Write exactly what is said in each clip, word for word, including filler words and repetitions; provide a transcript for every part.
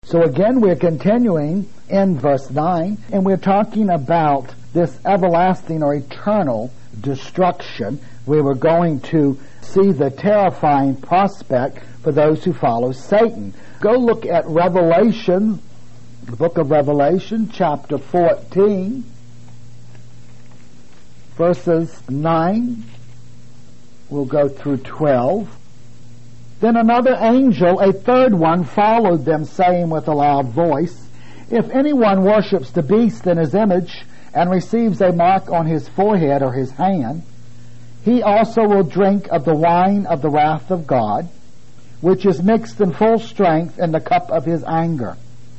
So again, we're continuing in verse nine, and we're talking about this everlasting or eternal destruction. We were going to see the terrifying prospect for those who follow Satan. Go look at Revelation, the book of Revelation, chapter fourteen, verses nine. We'll go through twelve. Then another angel, a third one, followed them, saying with a loud voice, If anyone worships the beast in his image, and receives a mark on his forehead or his hand, he also will drink of the wine of the wrath of God, which is mixed in full strength in the cup of his anger.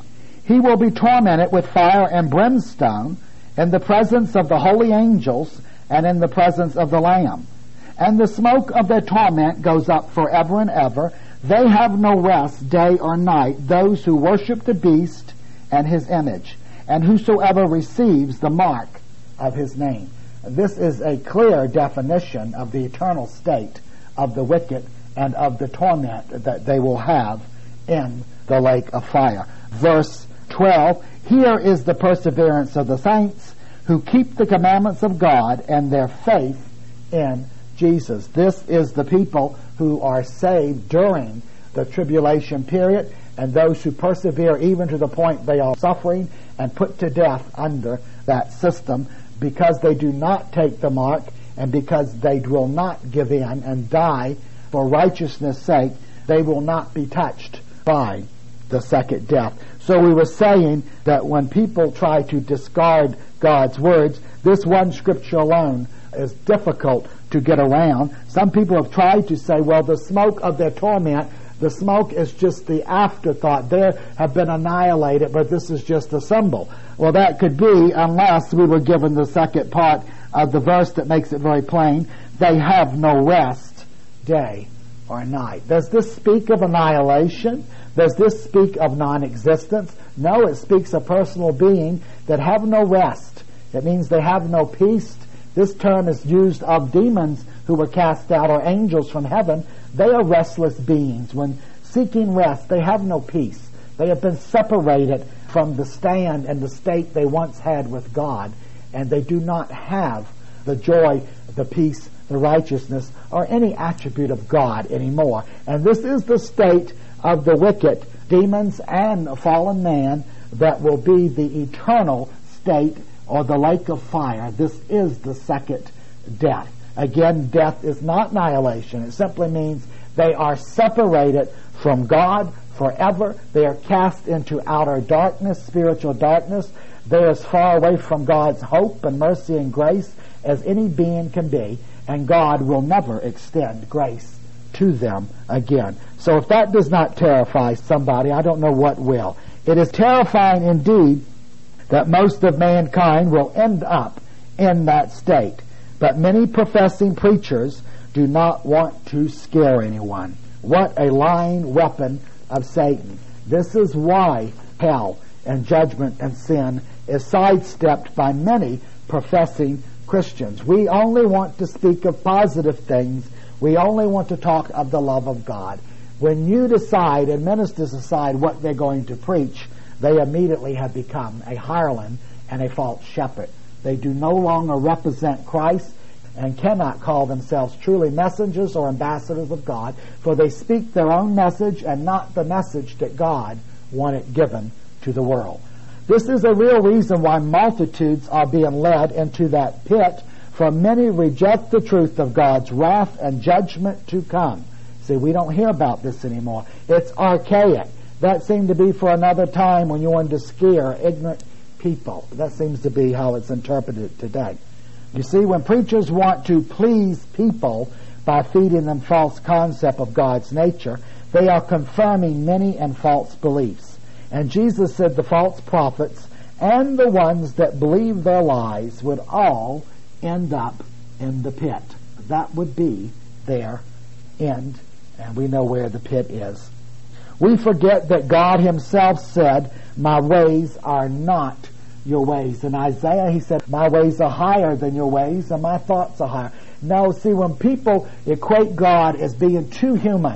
He will be tormented with fire and brimstone in the presence of the holy angels and in the presence of the Lamb. And the smoke of their torment goes up forever and ever. They have no rest day or night, those who worship the beast and his image, and whosoever receives the mark of his name. This is a clear definition of the eternal state of the wicked and of the torment that they will have in the lake of fire. Verse twelve, here is the perseverance of the saints who keep the commandments of God and their faith in Jesus. This is the people who are saved during the tribulation period, and those who persevere even to the point they are suffering and put to death under that system, because they do not take the mark and because they will not give in and die for righteousness' sake. They will not be touched by the second death. So we were saying that when people try to discard God's words, this one scripture alone is difficult to get around. Some people have tried to say, well, the smoke of their torment, the smoke is just the afterthought. They have been annihilated, but this is just a symbol. Well, that could be, unless we were given the second part of the verse that makes it very plain. They have no rest day or night. Does this speak of annihilation? Does this speak of non-existence? No, it speaks of personal being that have no rest. It means they have no peace. This term is used of demons who were cast out, or angels from heaven. They are restless beings. When seeking rest, they have no peace. They have been separated from the stand and the state they once had with God, and they do not have the joy, the peace, the righteousness, or any attribute of God anymore. And this is the state of the wicked, demons and fallen man, that will be the eternal state, or the lake of fire. This is the second death. Again, death is not annihilation. It simply means they are separated from God forever. They are cast into outer darkness, spiritual darkness. They are as far away from God's hope and mercy and grace as any being can be, and God will never extend grace to them again. So if that does not terrify somebody, I don't know what will. It is terrifying indeed that most of mankind will end up in that state. But many professing preachers do not want to scare anyone. What a lying weapon of Satan. This is why hell and judgment and sin is sidestepped by many professing Christians. We only want to speak of positive things. We only want to talk of the love of God. When you decide, and ministers decide what they're going to preach, they immediately have become a hireling and a false shepherd. They do no longer represent Christ and cannot call themselves truly messengers or ambassadors of God, for they speak their own message and not the message that God wanted given to the world. This is a real reason why multitudes are being led into that pit, for many reject the truth of God's wrath and judgment to come. See, we don't hear about this anymore. It's archaic. That seemed to be for another time when you wanted to scare ignorant people. That seems to be how it's interpreted today. You see, when preachers want to please people by feeding them false concept of God's nature, they are confirming many and false beliefs. And Jesus said the false prophets and the ones that believe their lies would all end up in the pit. That would be their end, and we know where the pit is. We forget that God himself said, my ways are not your ways. In Isaiah, he said, my ways are higher than your ways, and my thoughts are higher. Now, see, when people equate God as being too human,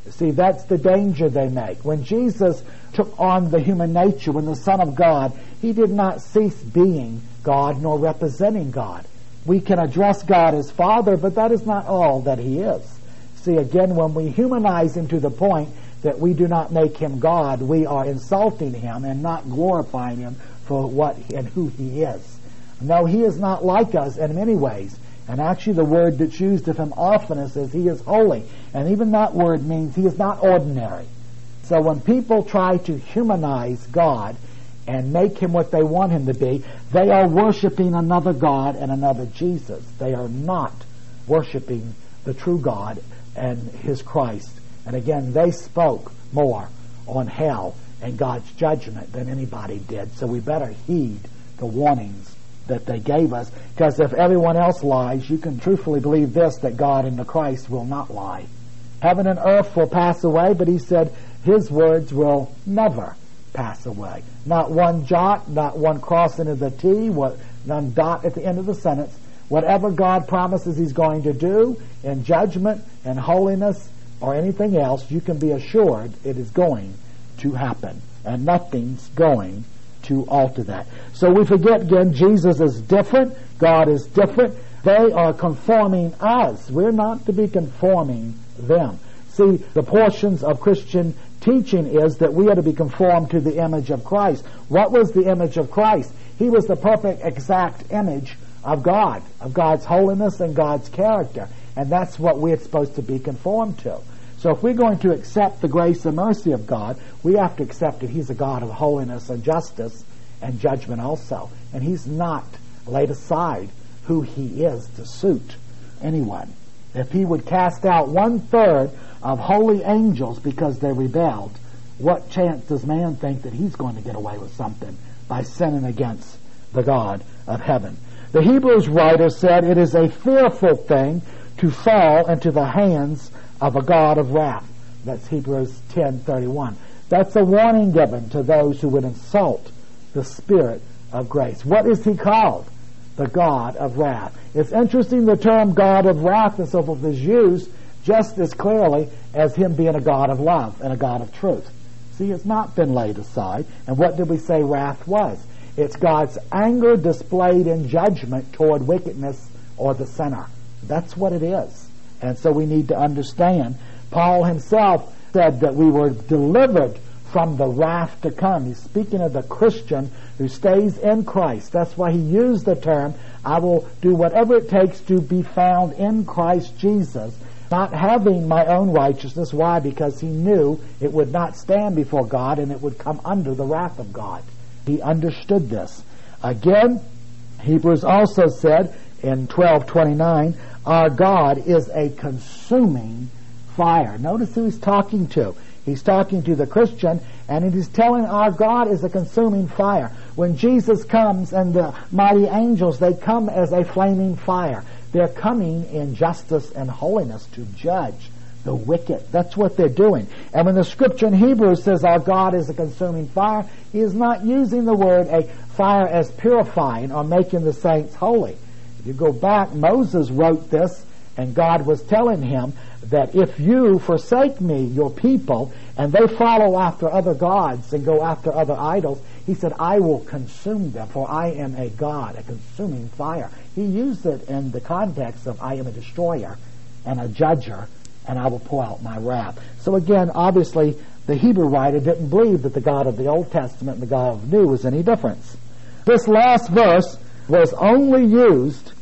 See, that's the danger they make. When Jesus took on the human nature, when the Son of God, he did not cease being God nor representing God. We can address God as Father, but that is not all that he is. See, again, when we humanize him to the point that we do not make him God, we are insulting him and not glorifying him for what and who he is. No, he is not like us in many ways. And actually the word that's used of him oftenest is he is holy. And even that word means he is not ordinary. So when people try to humanize God and make him what they want him to be, they are worshiping another God and another Jesus. They are not worshiping the true God and his Christ. And again, they spoke more on hell and God's judgment than anybody did. So we better heed the warnings that they gave us, because if everyone else lies, you can truthfully believe this, that God and the Christ will not lie. Heaven and earth will pass away, but he said his words will never pass away. Not one jot, not one crossing of the T, what, none dot at the end of the sentence. Whatever God promises he's going to do in judgment and holiness or anything else, you can be assured it is going to happen, and nothing's going to alter that. So we forget again, Jesus is different, God is different. They are conforming us. We're not to be conforming them. See, the portions of Christian teaching is that we are to be conformed to the image of Christ. What was the image of Christ? He was the perfect, exact image of God, of God's holiness and God's character. And that's what we're supposed to be conformed to. So if we're going to accept the grace and mercy of God, we have to accept that he's a God of holiness and justice and judgment also. And he's not laid aside who he is to suit anyone. If he would cast out one-third of holy angels because they rebelled, what chance does man think that he's going to get away with something by sinning against the God of heaven? The Hebrews writer said, it is a fearful thing to fall into the hands of a God of wrath. That's Hebrews ten thirty-one. That's a warning given to those who would insult the Spirit of grace. What is he called? The God of wrath. It's interesting the term God of wrath and so forth is used just as clearly as him being a God of love and a God of truth. See, it's not been laid aside. And what did we say wrath was? It's God's anger displayed in judgment toward wickedness or the sinner. That's what it is. And so we need to understand. Paul himself said that we were delivered from the wrath to come. He's speaking of the Christian who stays in Christ. That's why he used the term, I will do whatever it takes to be found in Christ Jesus, not having my own righteousness. Why? Because he knew it would not stand before God and it would come under the wrath of God. He understood this. Again, Hebrews also said in twelve twenty-nine, our God is a consuming fire. Notice who he's talking to. He's talking to the Christian, and he's telling our God is a consuming fire. When Jesus comes and the mighty angels, they come as a flaming fire. They're coming in justice and holiness to judge the wicked. That's what they're doing. And when the scripture in Hebrews says our God is a consuming fire, he is not using the word a fire as purifying or making the saints holy. If you go back, Moses wrote this, and God was telling him that if you forsake me, your people, and they follow after other gods and go after other idols, he said, I will consume them, for I am a God, a consuming fire. He used it in the context of I am a destroyer and a judger, and I will pour out my wrath. So again, obviously, the Hebrew writer didn't believe that the God of the Old Testament and the God of the New was any difference. This last verse was only used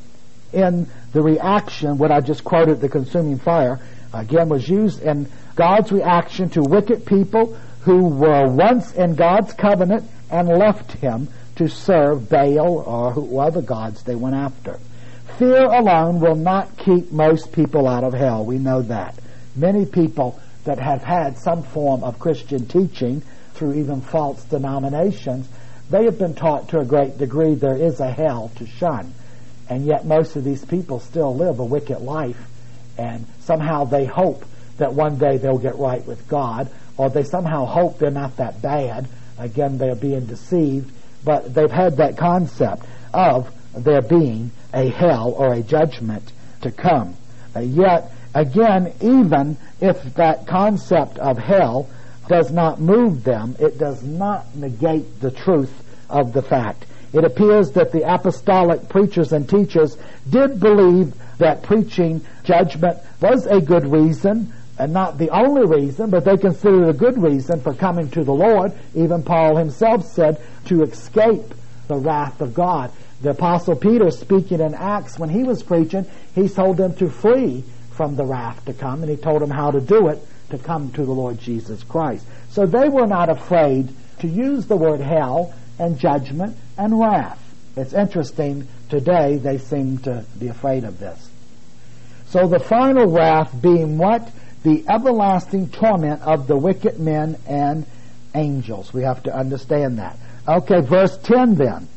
in the reaction, what I just quoted, the consuming fire, again was used in God's reaction to wicked people who were once in God's covenant and left him to serve Baal or who other gods they went after. Fear alone will not keep most people out of hell. We know that. Many people that have had some form of Christian teaching through even false denominations, they have been taught to a great degree there is a hell to shun. And yet most of these people still live a wicked life, and somehow they hope that one day they'll get right with God, or they somehow hope they're not that bad. Again, they're being deceived, but they've had that concept of there being a hell or a judgment to come. Uh, yet, Again, even if that concept of hell does not move them, it does not negate the truth of the fact. It appears that the apostolic preachers and teachers did believe that preaching judgment was a good reason, and not the only reason, but they considered it a good reason for coming to the Lord. Even Paul himself said to escape the wrath of God. The Apostle Peter, speaking in Acts, when he was preaching, he told them to flee from the wrath to come, and he told them how to do it, to come to the Lord Jesus Christ. So they were not afraid to use the word hell and judgment and wrath. It's interesting, today they seem to be afraid of this. So the final wrath being what? The everlasting torment of the wicked men and angels. We have to understand that. Okay, verse ten then.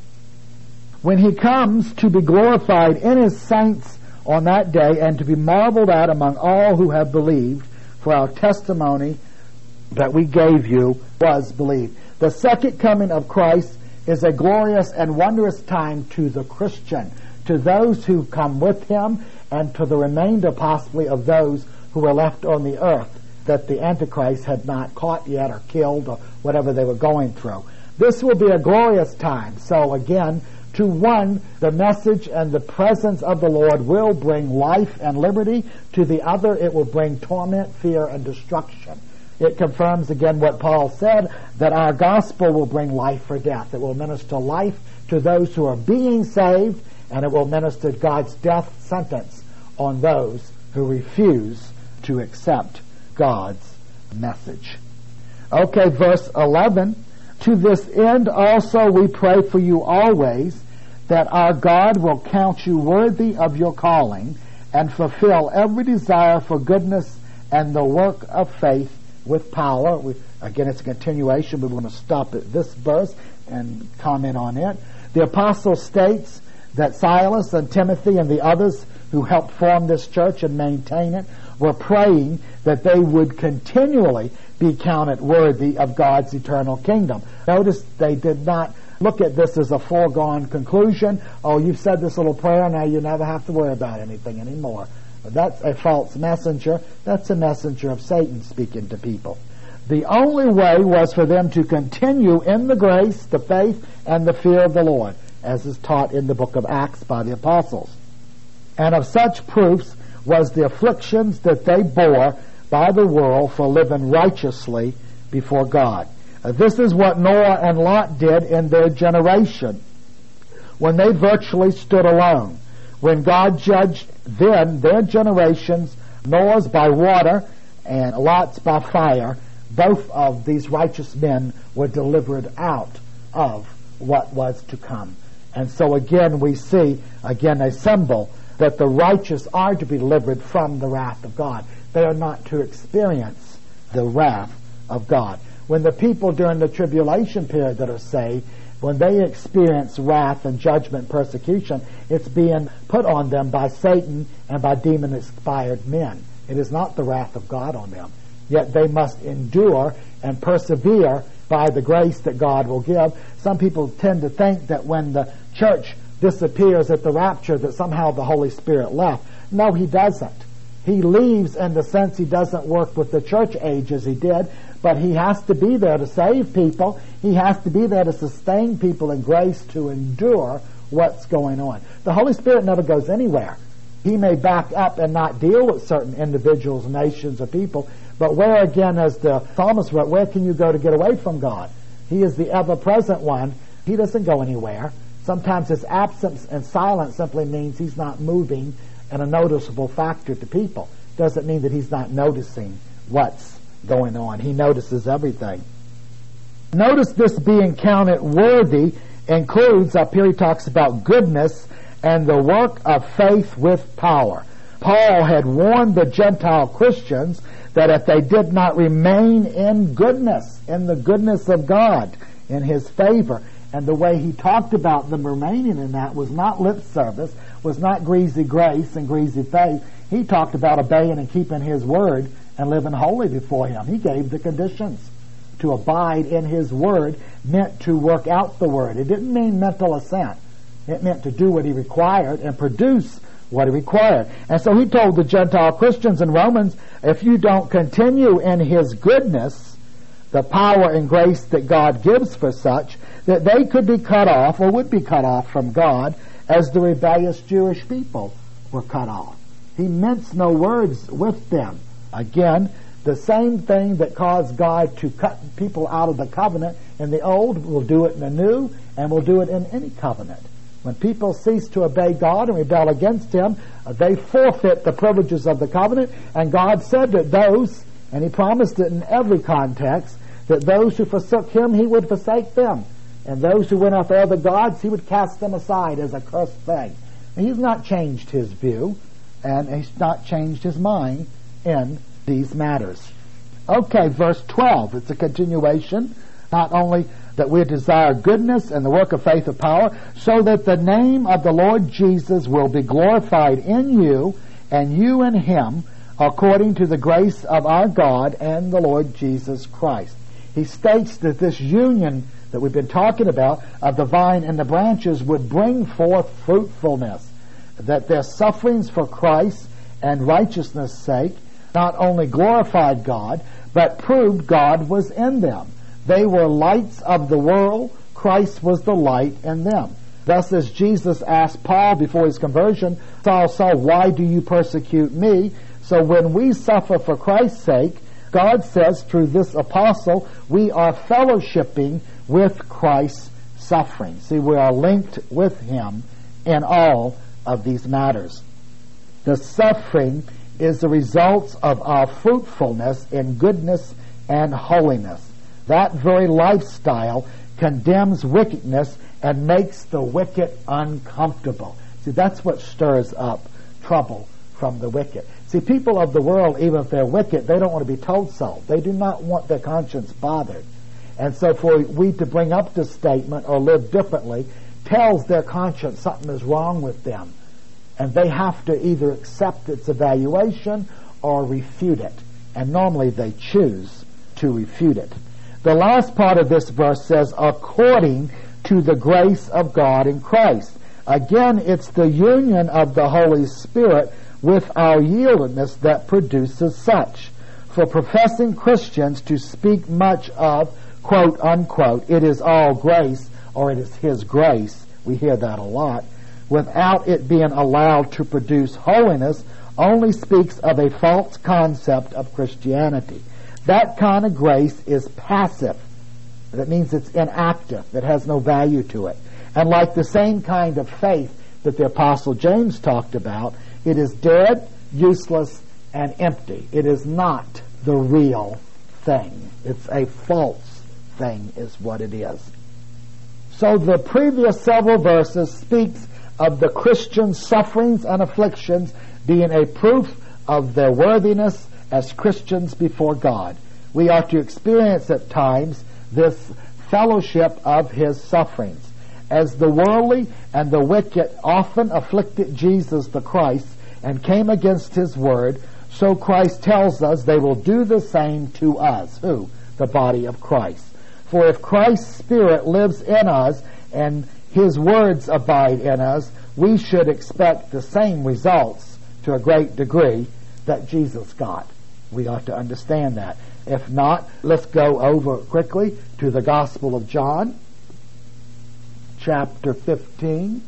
When he comes to be glorified in his saints on that day, and to be marveled at among all who have believed, for our testimony that we gave you was believed. The second coming of Christ is a glorious and wondrous time to the Christian, to those who come with him, and to the remainder possibly of those who were left on the earth that the Antichrist had not caught yet or killed or whatever they were going through. This will be a glorious time. So again, to one, the message and the presence of the Lord will bring life and liberty. To the other, it will bring torment, fear, and destruction. It confirms again what Paul said, that our gospel will bring life or death. It will minister life to those who are being saved, and it will minister God's death sentence on those who refuse to accept God's message. Okay, verse eleven. To this end also we pray for you always, that our God will count you worthy of your calling, and fulfill every desire for goodness and the work of faith with power. We, again, it's a continuation. We're going to stop at this verse and comment on it. The apostle states that Silas and Timothy and the others who helped form this church and maintain it were praying that they would continually be counted worthy of God's eternal kingdom. Notice they did not look at this as a foregone conclusion. Oh, you've said this little prayer, now you never have to worry about anything anymore. That's a false messenger. That's a messenger of Satan speaking to people. The only way was for them to continue in the grace, the faith, and the fear of the Lord, as is taught in the book of Acts by the apostles. And of such proofs was the afflictions that they bore by the world for living righteously before God. Uh, this is what Noah and Lot did in their generation, when they virtually stood alone. When God judged then their generations, Noah's by water and Lot's by fire, both of these righteous men were delivered out of what was to come. And so again we see, again a symbol, that the righteous are to be delivered from the wrath of God. They are not to experience the wrath of God. When the people during the tribulation period that are saved, when they experience wrath and judgment, persecution, it's being put on them by Satan and by demon-inspired men. It is not the wrath of God on them. Yet they must endure and persevere by the grace that God will give. Some people tend to think that when the church disappears at the rapture that somehow the Holy Spirit left. No, he doesn't. He leaves in the sense he doesn't work with the church age as he did, but he has to be there to save people. He has to be there to sustain people in grace to endure what's going on. The Holy Spirit never goes anywhere. He may back up and not deal with certain individuals, nations, or people, but where again, as the psalmist wrote, where can you go to get away from God? He is the ever-present one. He doesn't go anywhere. Sometimes his absence and silence simply means he's not moving and a noticeable factor to people. Doesn't mean that he's not noticing what's going on. He notices everything. Notice this being counted worthy includes, up here he talks about goodness and the work of faith with power. Paul had warned the Gentile Christians that if they did not remain in goodness, in the goodness of God, in his favor, and the way he talked about them remaining in that was not lip service, was not greasy grace and greasy faith. He talked about obeying and keeping his word and living holy before him. He gave the conditions. To abide in his word meant to work out the word. It didn't mean mental assent. It meant to do what he required and produce what he required. And so he told the Gentile Christians in Romans, if you don't continue in his goodness, the power and grace that God gives for such, that they could be cut off or would be cut off from God as the rebellious Jewish people were cut off. He minced no words with them. Again, the same thing that caused God to cut people out of the covenant in the old will do it in the new, and will do it in any covenant. When people cease to obey God and rebel against him, they forfeit the privileges of the covenant, and God said that those, and he promised it in every context, that those who forsook him, he would forsake them. And those who went after other gods, he would cast them aside as a cursed thing. And he's not changed his view, and he's not changed his mind in these matters. Okay, verse twelve. It's a continuation. Not only that we desire goodness and the work of faith of power, so that the name of the Lord Jesus will be glorified in you, and you in him, according to the grace of our God and the Lord Jesus Christ. He states that this union that we've been talking about of the vine and the branches would bring forth fruitfulness, that their sufferings for Christ and righteousness' sake not only glorified God, but proved God was in them. They were lights of the world. Christ was the light in them. Thus, as Jesus asked Paul before his conversion, Saul, Saul, why do you persecute me? So when we suffer for Christ's sake, God says through this apostle, we are fellowshipping with Christ's suffering. See, we are linked with him in all of these matters. The suffering is the result of our fruitfulness in goodness and holiness. That very lifestyle condemns wickedness and makes the wicked uncomfortable. See, that's what stirs up trouble from the wicked. See, people of the world, even if they're wicked, they don't want to be told so. They do not want their conscience bothered. And so for we to bring up this statement or live differently tells their conscience something is wrong with them. And they have to either accept its evaluation or refute it. And normally they choose to refute it. The last part of this verse says, according to the grace of God in Christ. Again, it's the union of the Holy Spirit with our yieldedness that produces such. For professing Christians to speak much of, quote, unquote, it is all grace, or it is his grace, we hear that a lot, without it being allowed to produce holiness, only speaks of a false concept of Christianity. That kind of grace is passive. That means it's inactive. It has no value to it. And like the same kind of faith that the Apostle James talked about, it is dead, useless, and empty. It is not the real thing. It's a false thing is what it is. So the previous several verses speaks of the Christian sufferings and afflictions being a proof of their worthiness as Christians before God. We are to experience at times this fellowship of his sufferings. As the worldly and the wicked often afflicted Jesus the Christ and came against his word, so Christ tells us they will do the same to us. Who? The body of Christ. For if Christ's Spirit lives in us and his words abide in us, we should expect the same results to a great degree that Jesus got. We ought to understand that. If not, let's go over quickly to the Gospel of John, chapter fifteen.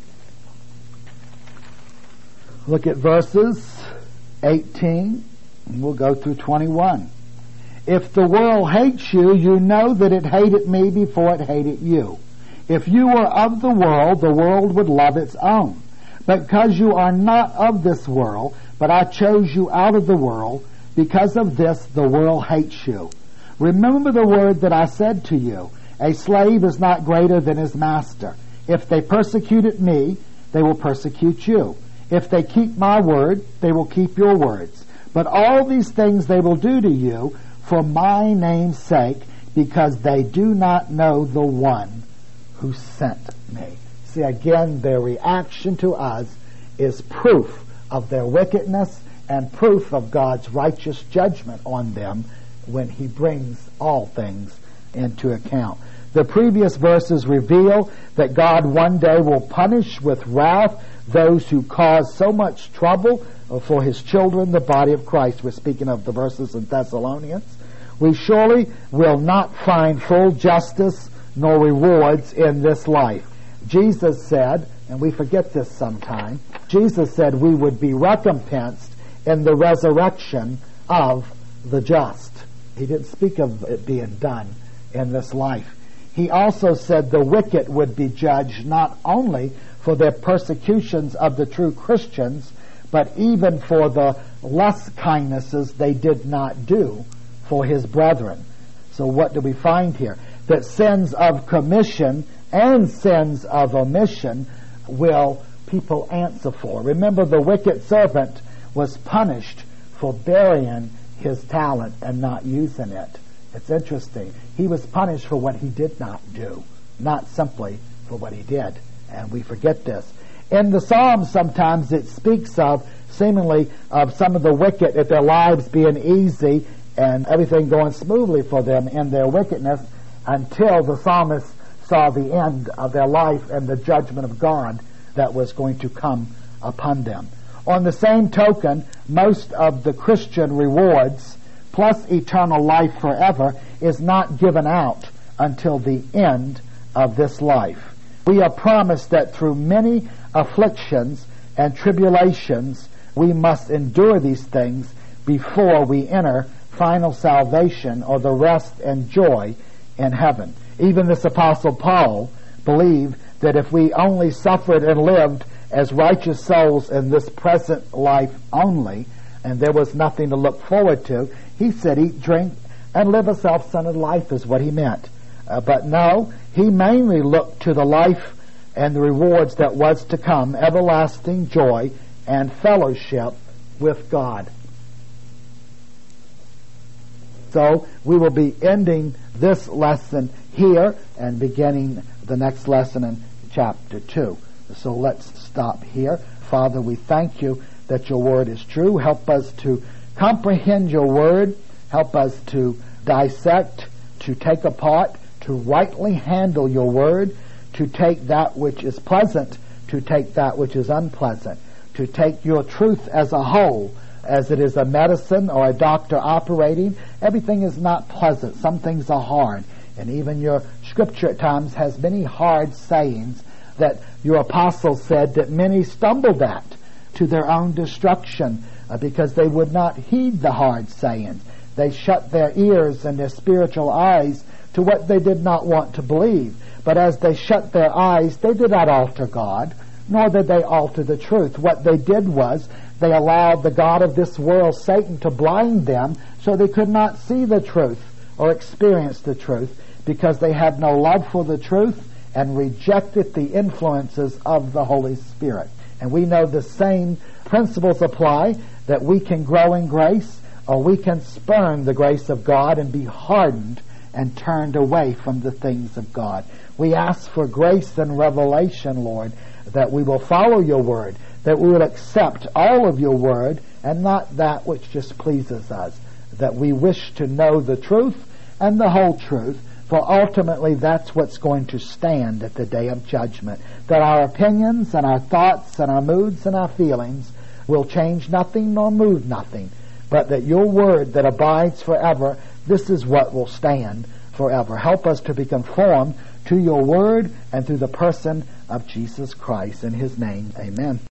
Look at verses eighteen, and we'll go through twenty-one. If the world hates you, you know that it hated me before it hated you. If you were of the world, the world would love its own. But because you are not of this world, but I chose you out of the world, because of this the world hates you. Remember the word that I said to you, a slave is not greater than his master. If they persecuted me, they will persecute you. If they keep my word, they will keep your words. But all these things they will do to you for my name's sake, because they do not know the one who sent me. See, again, their reaction to us is proof of their wickedness and proof of God's righteous judgment on them when he brings all things into account. The previous verses reveal that God one day will punish with wrath those who cause so much trouble for his children, the body of Christ. We're speaking of the verses in Thessalonians. We surely will not find full justice nor rewards in this life. Jesus said, and we forget this sometime, Jesus said we would be recompensed in the resurrection of the just. He didn't speak of it being done in this life. He also said the wicked would be judged not only for their persecutions of the true Christians, but even for the less kindnesses they did not do for his brethren. So what do we find here? That sins of commission and sins of omission will people answer for. Remember, the wicked servant was punished for burying his talent and not using it. It's interesting. He was punished for what he did not do, not simply for what he did. And we forget this. In the Psalms, sometimes it speaks of, seemingly, of some of the wicked, at their lives being easy and everything going smoothly for them in their wickedness, until the psalmist saw the end of their life and the judgment of God that was going to come upon them. On the same token, most of the Christian rewards, plus eternal life forever, is not given out until the end of this life. We are promised that through many afflictions and tribulations we must endure these things before we enter final salvation or the rest and joy in heaven. Even this Apostle Paul believed that if we only suffered and lived as righteous souls in this present life only, and there was nothing to look forward to, he said eat, drink, and live a self-centered life is what he meant. Uh, but no, he mainly looked to the life and the rewards that was to come, everlasting joy and fellowship with God. So we will be ending this lesson here and beginning the next lesson in chapter two. So let's stop here. Father, we thank you that your word is true. Help us to comprehend your word. Help us to dissect, to take apart, to rightly handle your word, to take that which is pleasant, to take that which is unpleasant, to take your truth as a whole, as it is a medicine or a doctor operating. Everything is not pleasant. Some things are hard. And even your scripture at times has many hard sayings that your apostles said that many stumbled at to their own destruction uh, because they would not heed the hard sayings. They shut their ears and their spiritual eyes to what they did not want to believe. But as they shut their eyes, they did not alter God, nor did they alter the truth. What they did was they allowed the god of this world, Satan, to blind them so they could not see the truth or experience the truth, because they had no love for the truth and rejected the influences of the Holy Spirit. And we know the same principles apply, that we can grow in grace or we can spurn the grace of God and be hardened and turned away from the things of God. We ask for grace and revelation, Lord, that we will follow your word, that we will accept all of your word and not that which just pleases us, that we wish to know the truth and the whole truth, for ultimately that's what's going to stand at the day of judgment, that our opinions and our thoughts and our moods and our feelings will change nothing nor move nothing, but that your word that abides forever, this is what will stand forever. Help us to be conformed to your word and through the person of Jesus Christ. In his name, amen.